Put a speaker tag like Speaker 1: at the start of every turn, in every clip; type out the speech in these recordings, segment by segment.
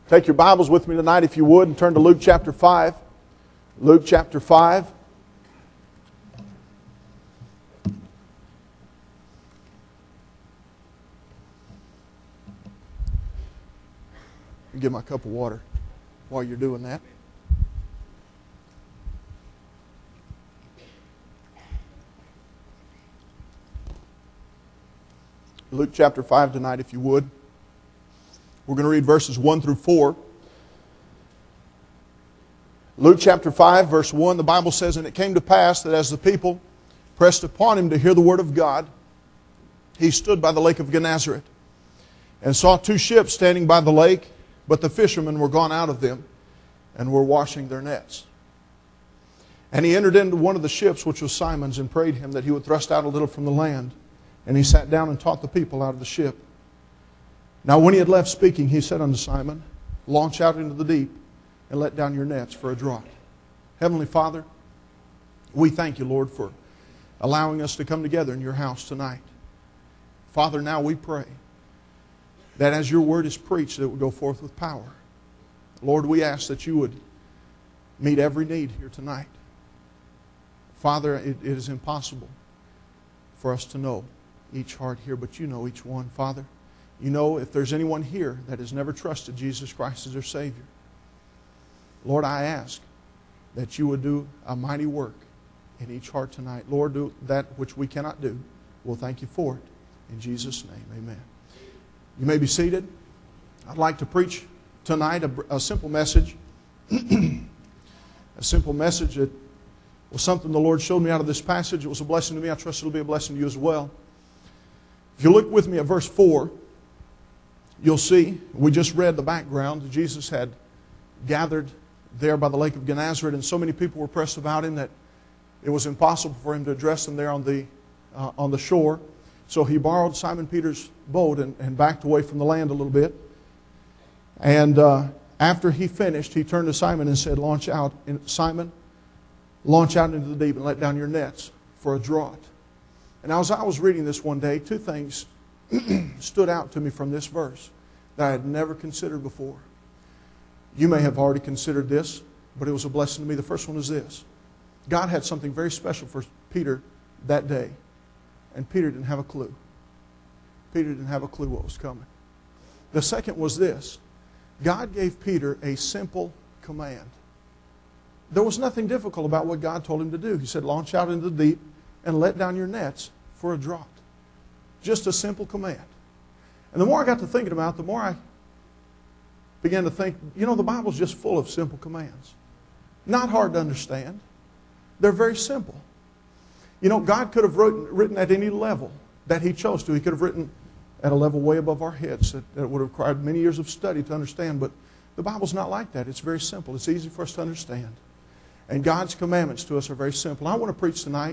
Speaker 1: Take your Bibles with me tonight, if you would, and turn to Luke chapter 5. Luke chapter 5. Get my cup of water while you're doing that. Luke chapter 5 tonight, if you would. We're going to read verses 1 through 4. Luke chapter 5, verse 1, the Bible says, "And it came to pass that as the people pressed upon him to hear the word of God, he stood by the lake of Gennesaret, and saw two ships standing by the lake, but the fishermen were gone out of them, and were washing their nets. And he entered into one of the ships, which was Simon's, and prayed him that he would thrust out a little from the land. And he sat down and taught the people out of the ship. Now when he had left speaking, he said unto Simon, Launch out into the deep, and let down your nets for a draught." Heavenly Father, we thank you, Lord, for allowing us to come together in your house tonight. Father, now we pray that as your word is preached, it would go forth with power. Lord, we ask that you would meet every need here tonight. Father, it is impossible for us to know each heart here, but you know each one, Father. You know if there's anyone here that has never trusted Jesus Christ as their Savior. Lord, I ask that you would do a mighty work in each heart tonight. Lord, do that which we cannot do. We'll thank you for it. In Jesus' name, amen. You may be seated. I'd like to preach tonight a simple message. A simple message that was something the Lord showed me out of this passage. It was a blessing to me. I trust it'll be a blessing to you as well. If you look with me at verse 4, you'll see, we just read the background. Jesus had gathered there by the lake of Gennesaret, and so many people were pressed about him that it was impossible for him to address them there on the shore. So he borrowed Simon Peter's boat and backed away from the land a little bit. And after he finished, he turned to Simon and said, Simon, launch out into the deep and let down your nets for a draught. And as I was reading this one day, two things stood out to me from this verse that I had never considered before. You may have already considered this, but it was a blessing to me. The first one is this. God had something very special for Peter that day, and Peter didn't have a clue. Peter didn't have a clue what was coming. The second was this. God gave Peter a simple command. There was nothing difficult about what God told him to do. He said, launch out into the deep and let down your nets for a draught. Just a simple command. And the more I got to thinking about it, the more I began to think, the Bible's just full of simple commands. Not hard to understand. They're very simple. God could have written at any level that he chose to. He could have written at a level way above our heads that would have required many years of study to understand. But the Bible's not like that. It's very simple. It's easy for us to understand. And God's commandments to us are very simple. I want to preach tonight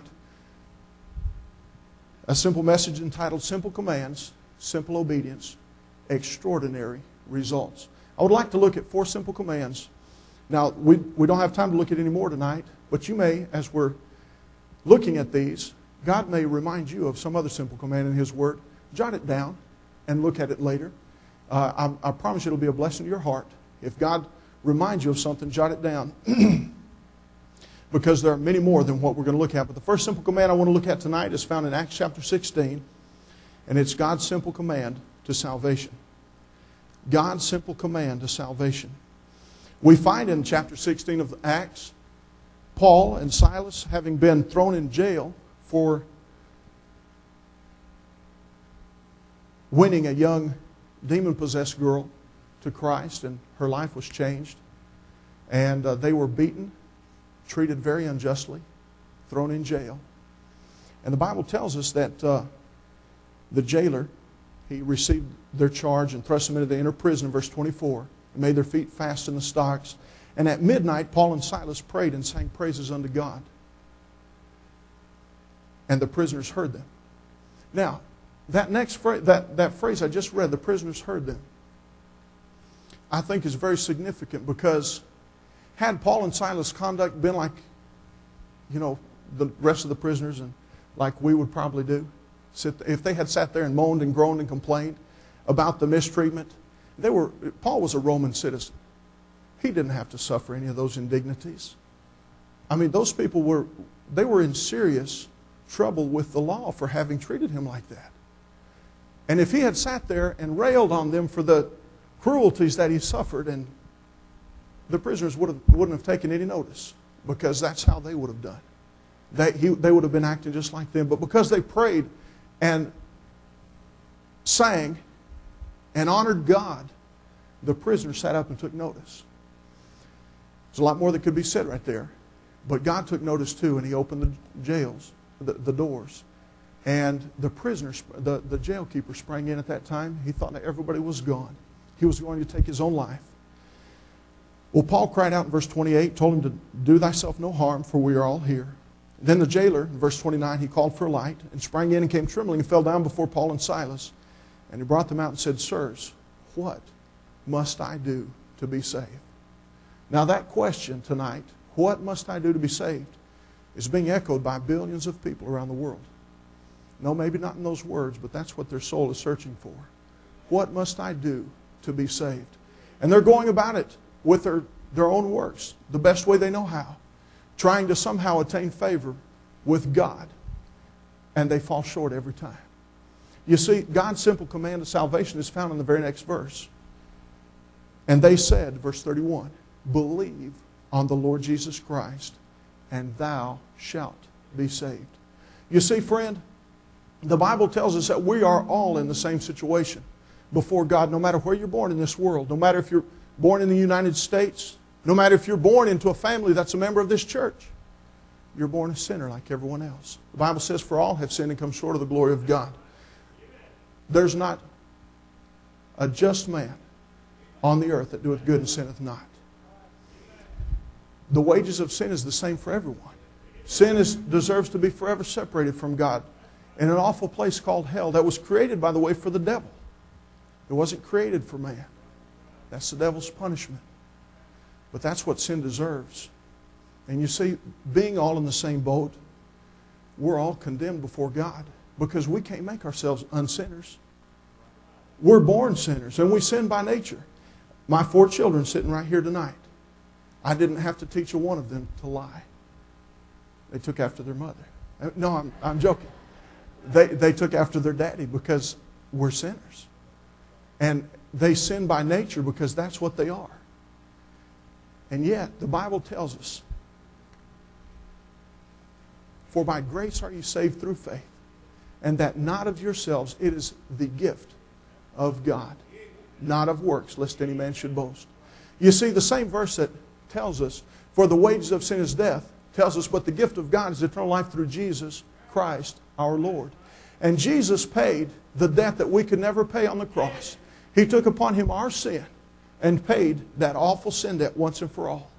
Speaker 1: a simple message entitled Simple Commands, Simple Obedience, Extraordinary Results. I would like to look at 4 simple commands. Now, we don't have time to look at any more tonight, but you may, as we're looking at these, God may remind you of some other simple command in His Word. Jot it down and look at it later. I promise you it'll be a blessing to your heart. If God reminds you of something, jot it down. Because there are many more than what we're going to look at. But the first simple command I want to look at tonight is found in Acts chapter 16. And it's God's simple command to salvation. God's simple command to salvation. We find in chapter 16 of Acts, Paul and Silas, having been thrown in jail for winning a young demon-possessed girl to Christ, and her life was changed. And they were beaten, treated very unjustly, thrown in jail. And the Bible tells us that the jailer, he received their charge and thrust them into the inner prison in verse 24, and made their feet fast in the stocks. And at midnight, Paul and Silas prayed and sang praises unto God. And the prisoners heard them. Now, that next phrase, that phrase I just read, the prisoners heard them, I think is very significant, because had Paul and Silas' conduct been like, the rest of the prisoners, and like we would probably do, if they had sat there and moaned and groaned and complained about the mistreatment, Paul was a Roman citizen. He didn't have to suffer any of those indignities. I mean, those people were in serious trouble with the law for having treated him like that. And if he had sat there and railed on them for the cruelties that he suffered, and the prisoners wouldn't have taken any notice, because that's how they would have done. They would have been acting just like them. But because they prayed and sang and honored God, the prisoners sat up and took notice. There's a lot more that could be said right there. But God took notice too, and He opened the jails, the doors. And the prisoners, the jailkeeper sprang in at that time. He thought that everybody was gone. He was going to take his own life. Well, Paul cried out in verse 28, told him to do thyself no harm, for we are all here. Then the jailer, in verse 29, he called for a light and sprang in and came trembling and fell down before Paul and Silas. And he brought them out and said, Sirs, what must I do to be saved? Now that question tonight, what must I do to be saved, is being echoed by billions of people around the world. No, maybe not in those words, but that's what their soul is searching for. What must I do to be saved? And they're going about it with their own works, the best way they know how, trying to somehow attain favor with God. And they fall short every time. You see, God's simple command of salvation is found in the very next verse. And they said, verse 31, believe on the Lord Jesus Christ, and thou shalt be saved. You see, friend, the Bible tells us that we are all in the same situation before God, no matter where you're born in this world, no matter if you're born in the United States, no matter if you're born into a family that's a member of this church. You're born a sinner like everyone else. The Bible says, for all have sinned and come short of the glory of God. There's not a just man on the earth that doeth good and sinneth not. The wages of sin is the same for everyone. Sin deserves to be forever separated from God in an awful place called hell that was created, by the way, for the devil. It wasn't created for man. That's the devil's punishment. But that's what sin deserves. And you see, being all in the same boat, we're all condemned before God because we can't make ourselves unsinners. We're born sinners, and we sin by nature. My 4 children sitting right here tonight, I didn't have to teach a one of them to lie. They took after their mother. No, I'm joking. They took after their daddy because we're sinners. And they sin by nature because that's what they are. And yet, the Bible tells us, for by grace are you saved through faith, and that not of yourselves, it is the gift of God, not of works, lest any man should boast. You see, the same verse that tells us, for the wages of sin is death, tells us, but the gift of God is eternal life through Jesus Christ our Lord. And Jesus paid the debt that we could never pay on the cross. He took upon Him our sin and paid that awful sin debt once and for all.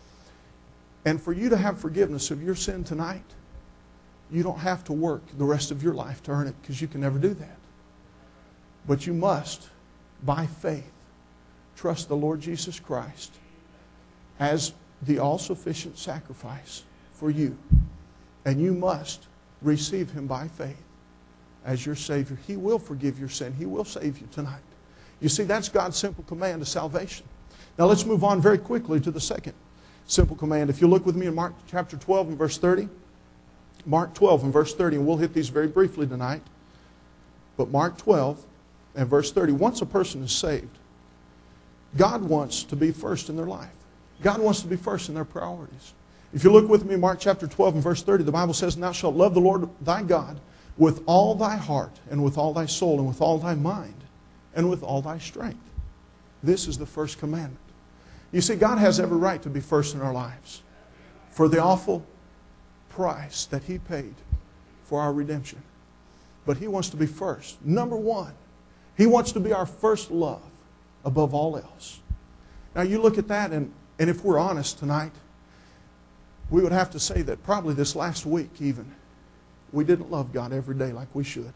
Speaker 1: And for you to have forgiveness of your sin tonight, you don't have to work the rest of your life to earn it, because you can never do that. But you must, by faith, trust the Lord Jesus Christ as the all-sufficient sacrifice for you. And you must receive Him by faith as your Savior. He will forgive your sin. He will save you tonight. You see, that's God's simple command of salvation. Now let's move on very quickly to the second simple command. If you look with me in Mark chapter 12 and verse 30. Mark 12 and verse 30, and we'll hit these very briefly tonight. But Mark 12 and verse 30, once a person is saved, God wants to be first in their life. God wants to be first in their priorities. If you look with me in Mark chapter 12 and verse 30, the Bible says, "And thou shalt love the Lord thy God with all thy heart, and with all thy soul, and with all thy mind, and with all thy strength." This is the first commandment. You see, God has every right to be first in our lives for the awful price that He paid for our redemption. But He wants to be first. Number one, He wants to be our first love above all else. Now you look at that, and if we're honest tonight, we would have to say that probably this last week even, we didn't love God every day like we should.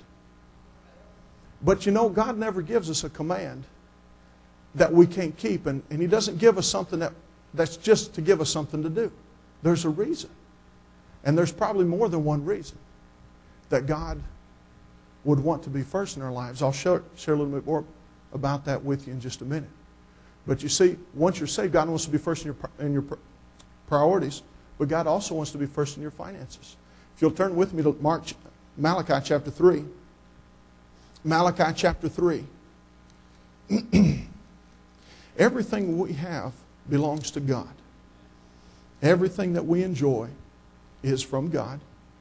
Speaker 1: But you know, God never gives us a command that we can't keep, and He doesn't give us something that's just to give us something to do. There's a reason. And there's probably more than one reason that God would want to be first in our lives. I'll share a little bit more about that with you in just a minute. But you see, once you're saved, God wants to be first in your priorities, but God also wants to be first in your finances. If you'll turn with me to Malachi chapter 3. Malachi chapter 3. Everything we have belongs to God. Everything that we enjoy is from God.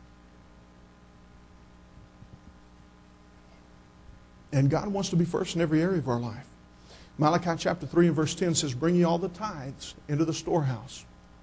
Speaker 1: And God wants to be first in every area of our life. Malachi chapter 3 and verse 10 says, bring ye all the tithes into the storehouse.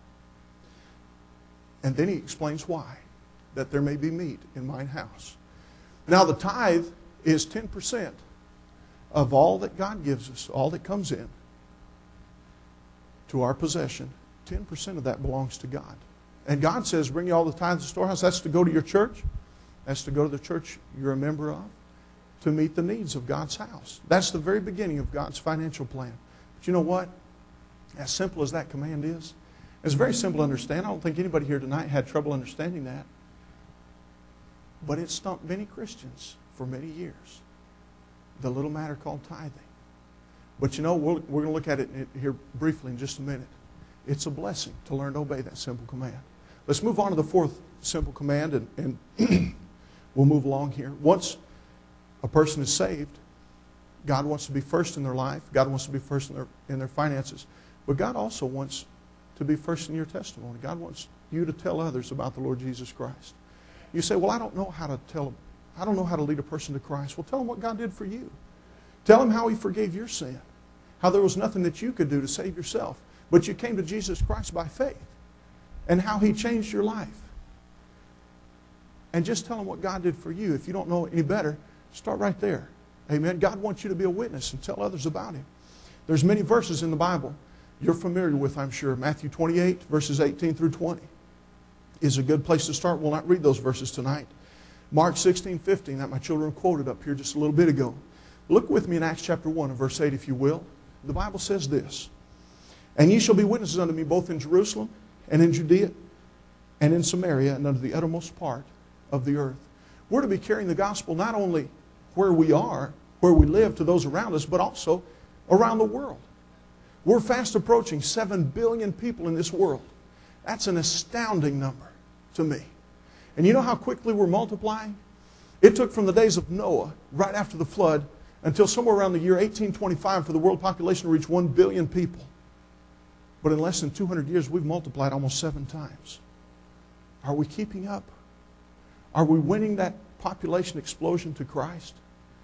Speaker 1: And then he explains why. That there may be meat in mine house. Now the tithe is 10% of all that God gives us, all that comes in to our possession. 10% of that belongs to God. And God says, bring you all the tithes to the storehouse. That's to go to your church. That's to go to the church you're a member of, to meet the needs of God's house. That's the very beginning of God's financial plan. But you know what? As simple as that command is, it's very simple to understand. I don't think anybody here tonight had trouble understanding that. But it stumped many Christians for many years. The little matter called tithing. But you know, we're going to look at it here briefly in just a minute. It's a blessing to learn to obey that simple command. Let's move on to the fourth simple command, and we'll move along here. Once a person is saved, God wants to be first in their life. God wants to be first in their finances. But God also wants to be first in your testimony. God wants you to tell others about the Lord Jesus Christ. You say, well, I don't know how to lead a person to Christ. Well, tell them what God did for you. Tell them how He forgave your sin. How there was nothing that you could do to save yourself. But you came to Jesus Christ by faith. And how He changed your life. And just tell them what God did for you. If you don't know any better, start right there. Amen. God wants you to be a witness and tell others about Him. There's many verses in the Bible you're familiar with, I'm sure. Matthew 28, verses 18 through 20 is a good place to start. We'll not read those verses tonight. Mark 16:15, that my children quoted up here just a little bit ago. Look with me in Acts chapter 1 and verse 8, if you will. The Bible says this, and ye shall be witnesses unto me both in Jerusalem and in Judea and in Samaria and unto the uttermost part of the earth. We're to be carrying the gospel not only where we are, where we live, to those around us, but also around the world. We're fast approaching 7 billion people in this world. That's an astounding number to me. And you know how quickly we're multiplying? It took from the days of Noah, right after the flood, until somewhere around the year 1825 for the world population to reach 1 billion people. But in less than 200 years, we've multiplied almost 7 times. Are we keeping up? Are we winning that population explosion to Christ?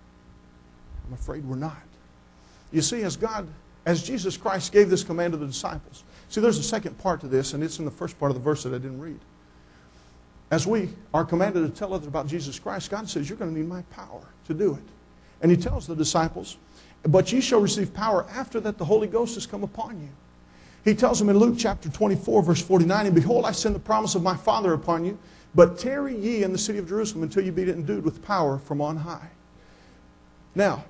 Speaker 1: I'm afraid we're not. You see, as Jesus Christ gave this command to the disciples. See, there's a second part to this, and it's in the first part of the verse that I didn't read. As we are commanded to tell others about Jesus Christ, God says, you're going to need my power to do it. And He tells the disciples, but ye shall receive power after that the Holy Ghost has come upon you. He tells them in Luke chapter 24, verse 49, and behold, I send the promise of my Father upon you, but tarry ye in the city of Jerusalem until you be endued with power from on high. Now,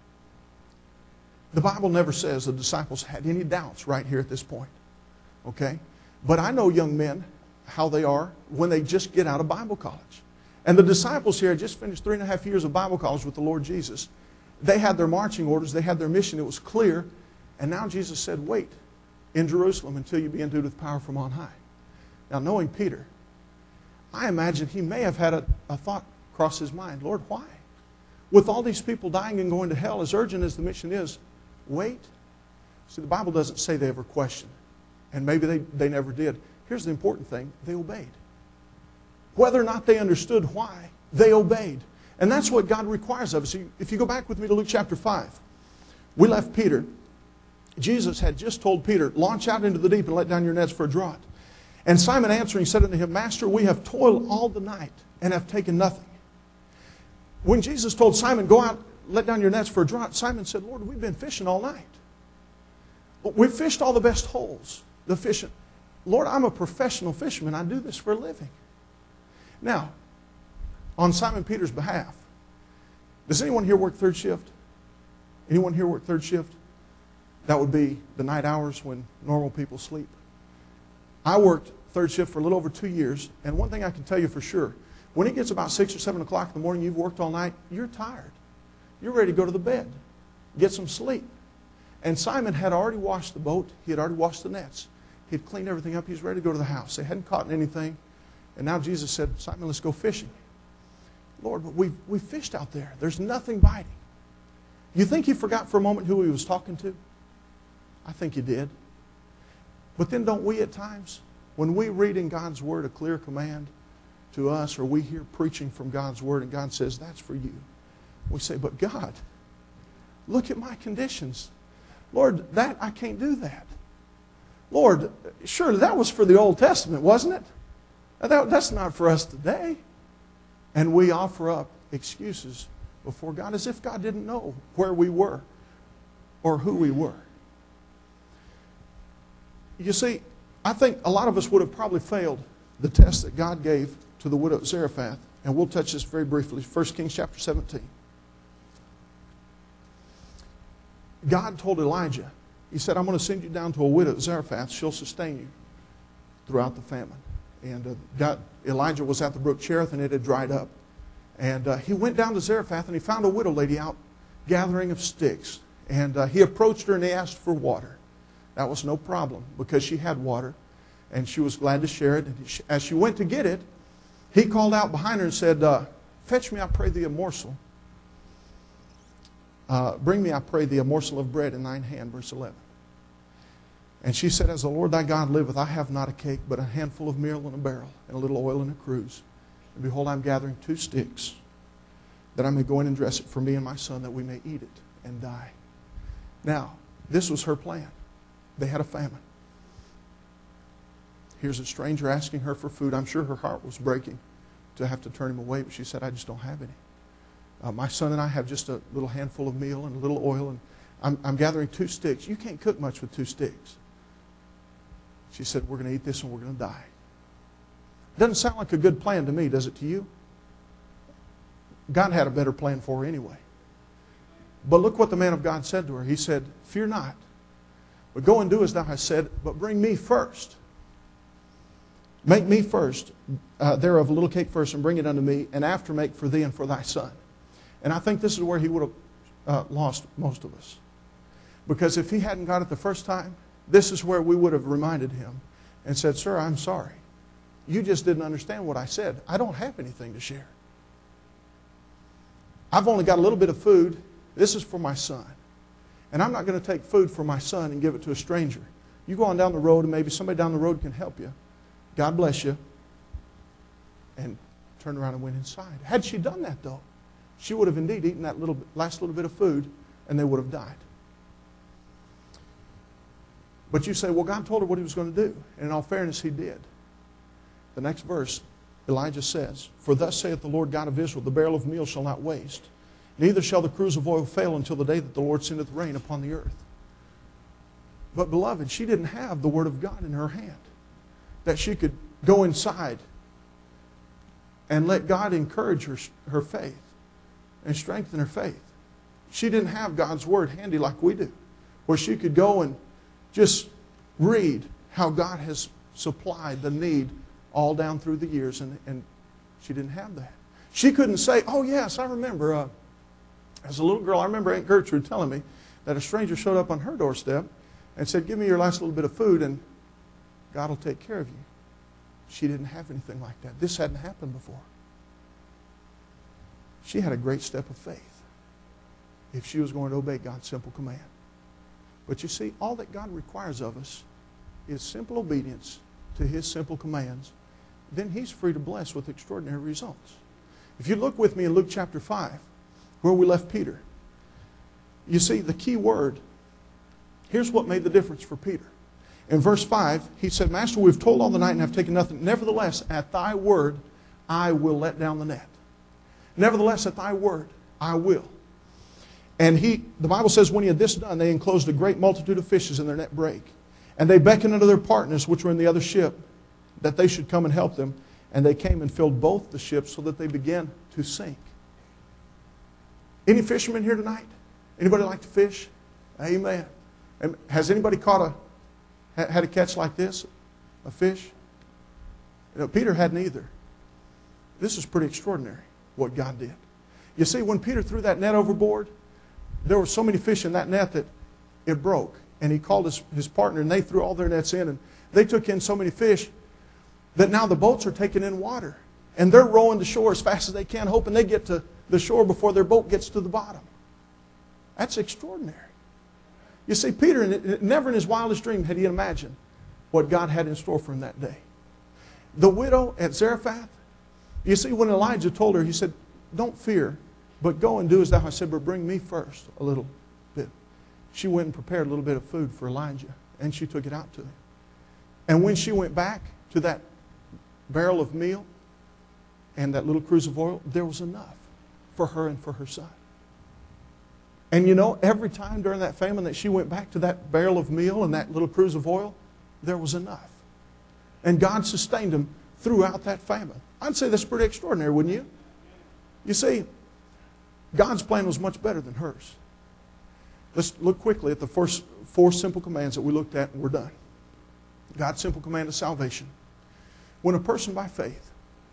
Speaker 1: the Bible never says the disciples had any doubts right here at this point. Okay? But I know young men, how they are when they just get out of Bible college. And the disciples here had just finished 3.5 years of Bible college with the Lord Jesus. They had their marching orders. They had their mission. It was clear. And now Jesus said, wait in Jerusalem until you be endued with power from on high. Now, knowing Peter, I imagine he may have had a thought cross his mind. Lord, why? With all these people dying and going to hell, as urgent as the mission is, wait. See, the Bible doesn't say they ever questioned. And maybe they never did. Here's the important thing. They obeyed. Whether or not they understood why, they obeyed. And that's what God requires of us. If you go back with me to Luke chapter 5, we left Peter. Jesus had just told Peter, launch out into the deep and let down your nets for a draught. And Simon answering said unto him, Master, we have toiled all the night and have taken nothing. When Jesus told Simon, go out, let down your nets for a draught, Simon said, Lord, we've been fishing all night. We've fished all the best holes. The fishing. Lord, I'm a professional fisherman. I do this for a living. Now, on Simon Peter's behalf, does anyone here work third shift? Anyone here work third shift? That would be the night hours when normal people sleep. I worked third shift for a little over 2 years, and one thing I can tell you for sure, when it gets about 6 or 7 o'clock in the morning, you've worked all night, you're tired. You're ready to go to the bed. get some sleep. And Simon had already washed the boat. He had already washed the nets. He had cleaned everything up. He was ready to go to the house. They hadn't caught anything. And now Jesus said, Simon, let's go fishing. Lord, but we fished out there. There's nothing biting. You think he forgot for a moment who he was talking to? I think he did. But then don't we at times, when we read in God's Word a clear command to us, or we hear preaching from God's Word and God says, that's for you, we say, but God, look at my conditions. Lord, I can't do that. Lord, surely that was for the Old Testament, wasn't it? That's not for us today. And we offer up excuses before God as if God didn't know where we were or who we were. You see, I think a lot of us would have probably failed the test that God gave to the widow at Zarephath. And we'll touch this very briefly. 1 Kings chapter 17. God told Elijah, he said, I'm going to send you down to a widow at Zarephath. She'll sustain you throughout the famine. And Elijah was at the brook Cherith, and it had dried up. And he went down to Zarephath, and he found a widow lady out gathering of sticks. And he approached her, and he asked for water. That was no problem, because she had water, and she was glad to share it. And as she went to get it, he called out behind her and said, fetch me, I pray thee, a morsel. Bring me, I pray thee, a morsel of bread in thine hand, verse 11. And she said, as the Lord thy God liveth, I have not a cake, but a handful of meal in a barrel, and a little oil in a cruse. And behold, I am gathering 2 sticks, that I may go in and dress it for me and my son, that we may eat it and die. Now, this was her plan. They had a famine. Here's a stranger asking her for food. I'm sure her heart was breaking to have to turn him away, but she said, I just don't have any. My son and I have just a little handful of meal and a little oil, and I'm gathering 2 sticks. You can't cook much with 2 sticks. She said, we're going to eat this and we're going to die. Doesn't sound like a good plan to me, does it to you? God had a better plan for her anyway. But look what the man of God said to her. He said, fear not, but go and do as thou hast said, but bring me first. Make me first, thereof a little cake first, and bring it unto me, and after make for thee and for thy son. And I think this is where he would have lost most of us. Because if he hadn't got it the first time, this is where we would have reminded him and said, sir, I'm sorry. You just didn't understand what I said. I don't have anything to share. I've only got a little bit of food. This is for my son. And I'm not going to take food for my son and give it to a stranger. You go on down the road, and maybe somebody down the road can help you. God bless you. And turned around and went inside. Had she done that, though, she would have indeed eaten that last little bit of food, and they would have died. But you say, well, God told her what he was going to do. And in all fairness, he did. The next verse, Elijah says, for thus saith the Lord God of Israel, the barrel of meal shall not waste, neither shall the cruse of oil fail until the day that the Lord sendeth rain upon the earth. But beloved, she didn't have the word of God in her hand, that she could go inside and let God encourage her faith and strengthen her faith. She didn't have God's word handy like we do, where she could go and just read how God has supplied the need all down through the years, and she didn't have that. She couldn't say, oh yes, I remember, as a little girl, I remember Aunt Gertrude telling me that a stranger showed up on her doorstep and said, give me your last little bit of food and God will take care of you. She didn't have anything like that. This hadn't happened before. She had a great step of faith if she was going to obey God's simple command. But you see, all that God requires of us is simple obedience to his simple commands. Then he's free to bless with extraordinary results. If you look with me in Luke chapter 5, where we left Peter, you see the key word. Here's what made the difference for Peter. In verse 5, he said, Master, we've toiled all the night and have taken nothing. Nevertheless, at thy word, I will let down the net. Nevertheless, at thy word, I will. And the Bible says, when he had this done, they enclosed a great multitude of fishes, and their net brake. And they beckoned unto their partners, which were in the other ship, that they should come and help them. And they came and filled both the ships, so that they began to sink. Any fishermen here tonight? Anybody like to fish? Amen. And has anybody had a catch like this? A fish? You know, Peter hadn't either. This is pretty extraordinary, what God did. You see, when Peter threw that net overboard, there were so many fish in that net that it broke. And he called his partner, and they threw all their nets in, and they took in so many fish that now the boats are taking in water. And they're rowing to shore as fast as they can, hoping they get to the shore before their boat gets to the bottom. That's extraordinary. You see, Peter, never in his wildest dream had he imagined what God had in store for him that day. The widow at Zarephath, you see, when Elijah told her, he said, don't fear, but go and do as thou hast said, but bring me first a little bit. She went and prepared a little bit of food for Elijah, and she took it out to him. And when she went back to that barrel of meal and that little cruse of oil, there was enough for her and for her son. And you know, every time during that famine that she went back to that barrel of meal and that little cruse of oil, there was enough. And God sustained them throughout that famine. I'd say that's pretty extraordinary, wouldn't you? You see, God's plan was much better than hers. Let's look quickly at the first 4 simple commands that we looked at, and we're done. God's simple command of salvation. When a person by faith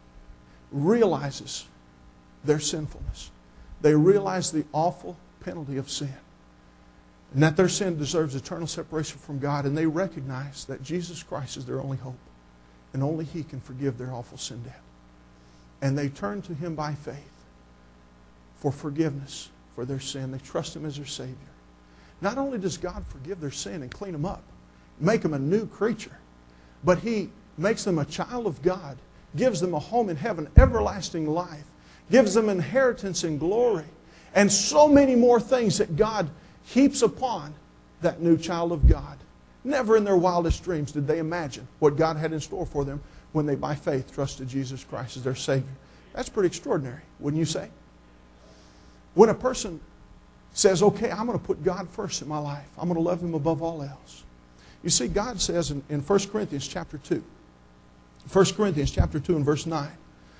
Speaker 1: realizes their sinfulness, they realize the awful penalty of sin, and that their sin deserves eternal separation from God, and they recognize that Jesus Christ is their only hope, and only He can forgive their awful sin debt. And they turn to Him by faith for forgiveness for their sin. They trust Him as their Savior. Not only does God forgive their sin and clean them up, make them a new creature, but He makes them a child of God, gives them a home in heaven, everlasting life, gives them inheritance and glory, and so many more things that God heaps upon that new child of God. Never in their wildest dreams did they imagine what God had in store for them when they, by faith, trusted Jesus Christ as their Savior. That's pretty extraordinary, wouldn't you say? When a person says, okay, I'm going to put God first in my life. I'm going to love Him above all else. You see, God says in 1 Corinthians chapter 2, 1 Corinthians chapter 2 and verse 9,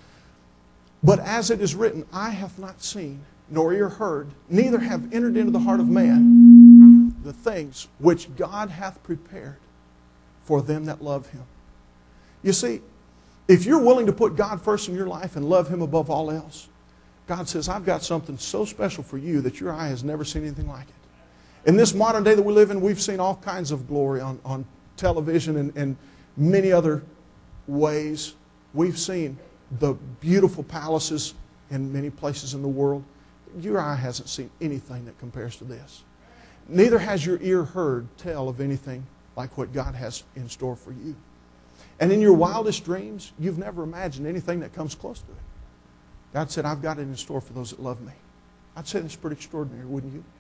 Speaker 1: but as it is written, eye hath not seen, nor ear heard, neither have entered into the heart of man the things which God hath prepared for them that love Him. You see, if you're willing to put God first in your life and love Him above all else, God says, I've got something so special for you that your eye has never seen anything like it. In this modern day that we live in, we've seen all kinds of glory on television and many other ways. We've seen the beautiful palaces in many places in the world. Your eye hasn't seen anything that compares to this. Neither has your ear heard tell of anything like what God has in store for you. And in your wildest dreams, you've never imagined anything that comes close to it. God said, I've got it in store for those that love me. I'd say that's pretty extraordinary, wouldn't you?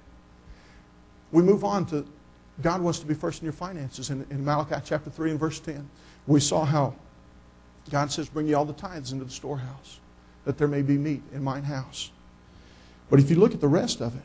Speaker 1: We move on to God wants to be first in your finances. In Malachi chapter 3 and verse 10, we saw how God says, bring ye all the tithes into the storehouse, that there may be meat in mine house. But if you look at the rest of it,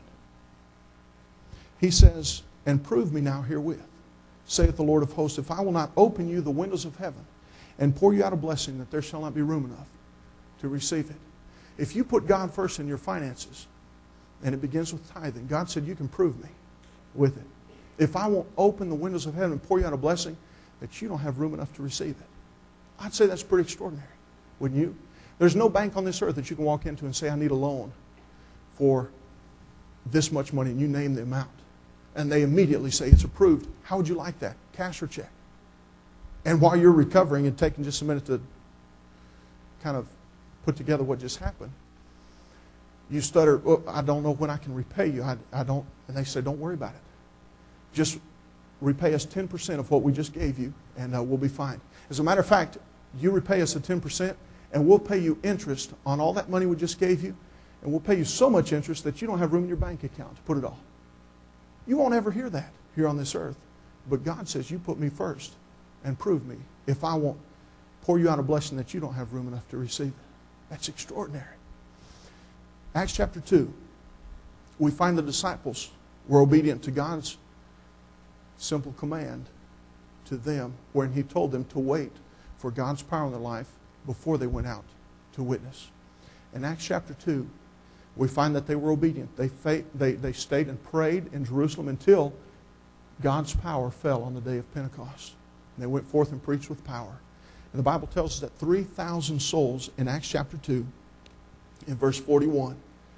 Speaker 1: He says, and prove me now herewith, saith the Lord of hosts, if I will not open you the windows of heaven and pour you out a blessing, that there shall not be room enough to receive it. If you put God first in your finances, and it begins with tithing, God said, you can prove me with it. If I won't open the windows of heaven and pour you out a blessing, that you don't have room enough to receive it. I'd say that's pretty extraordinary, wouldn't you? There's no bank on this earth that you can walk into and say, I need a loan for this much money, and you name the amount. And they immediately say, it's approved. How would you like that? Cash or check? And while you're recovering and taking just a minute to kind of put together what just happened, you stutter, oh, I don't know when I can repay you. I don't. And they say, don't worry about it. Just repay us 10% of what we just gave you, and we'll be fine. As a matter of fact, you repay us the 10%, and we'll pay you interest on all that money we just gave you, and we'll pay you so much interest that you don't have room in your bank account to put it all. You won't ever hear that here on this earth. But God says, you put me first and prove me if I won't pour you out a blessing that you don't have room enough to receive it. That's extraordinary. Acts chapter 2, we find the disciples were obedient to God's simple command to them, wherein He told them to wait for God's power in their life before they went out to witness. In Acts chapter 2, we find that they were obedient. They stayed and prayed in Jerusalem until God's power fell on the day of Pentecost. And they went forth and preached with power. And the Bible tells us that 3,000 souls in Acts chapter 2, in verse 41,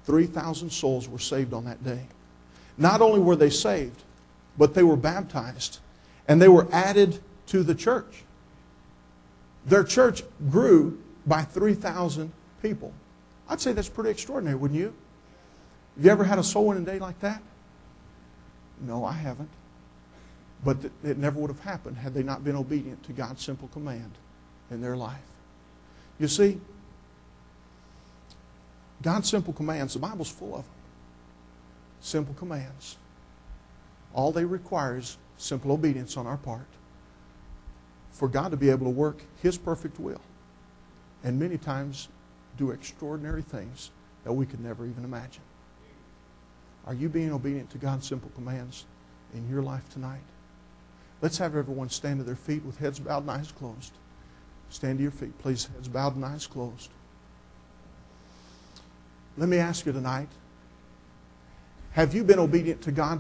Speaker 1: 3,000 souls were saved on that day. Not only were they saved, but they were baptized and they were added to the church. Their church grew by 3,000 people. I'd say that's pretty extraordinary, wouldn't you? Have you ever had a soul winning day like that? No, I haven't. But it never would have happened had they not been obedient to God's simple command in their life. You see, God's simple commands, the Bible's full of them. Simple commands. All they require is simple obedience on our part for God to be able to work His perfect will and many times do extraordinary things that we could never even imagine. Are you being obedient to God's simple commands in your life tonight? Let's have everyone stand to their feet with heads bowed and eyes closed. Stand to your feet, please, heads bowed and eyes closed. Let me ask you tonight, have you been obedient to God